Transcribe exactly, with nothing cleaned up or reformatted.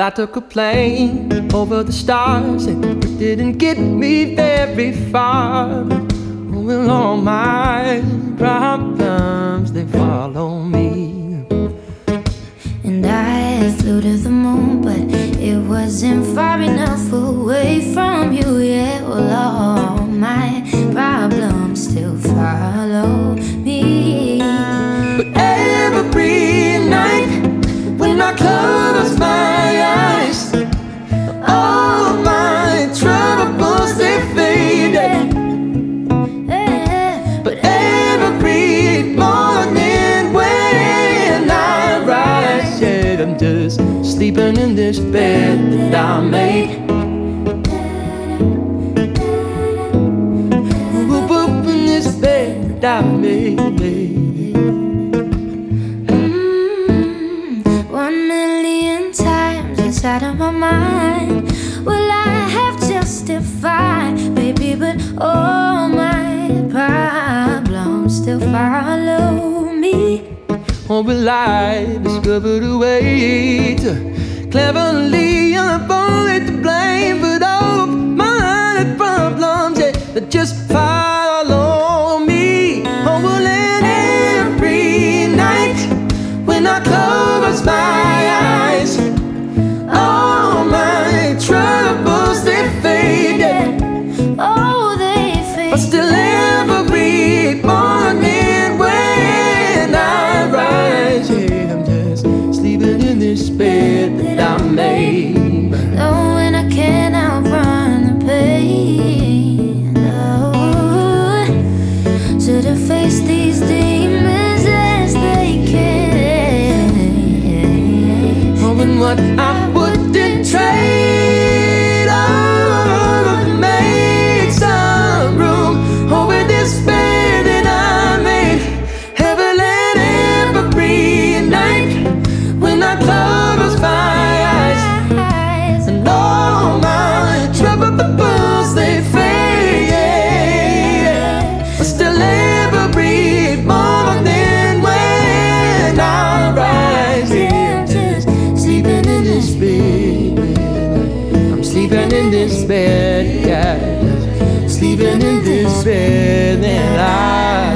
I took a plane over the stars, and it didn't get me very far. Well, all my problems, they follow me. And I flew to the moon, but it wasn't far enough away from you. Yeah, well, all my problems still follow me. But every night when I close my eyes, all my troubles, they faded. But every morning when I rise, yeah, I'm just sleeping in this bed that I made. Whoop, whoop, in this bed that I made. Mm, one million times inside of my mind will I have justified, baby, but all my problems still follow me. Or will I discover a way to cleverly avoid the blame? But all my problems, yeah, that just follow me. Or will it every night when I close my eyes, all my troubles, they faded. Oh, they fade. But still every morning when I rise, yeah, I'm just sleeping in this bed that I made. Knowing I can't outrun the pain. Oh, so to face these demons as they can. Hoping what I wouldn't trade, oh, to make some room over this bed that I made. Heaven and every night when I close my eyes, and all my troubles, they fade. But still every morning when I rise, yeah, I'm just sleeping in this bed. I'm sleeping in this bed, yeah, sleeping in this bed that I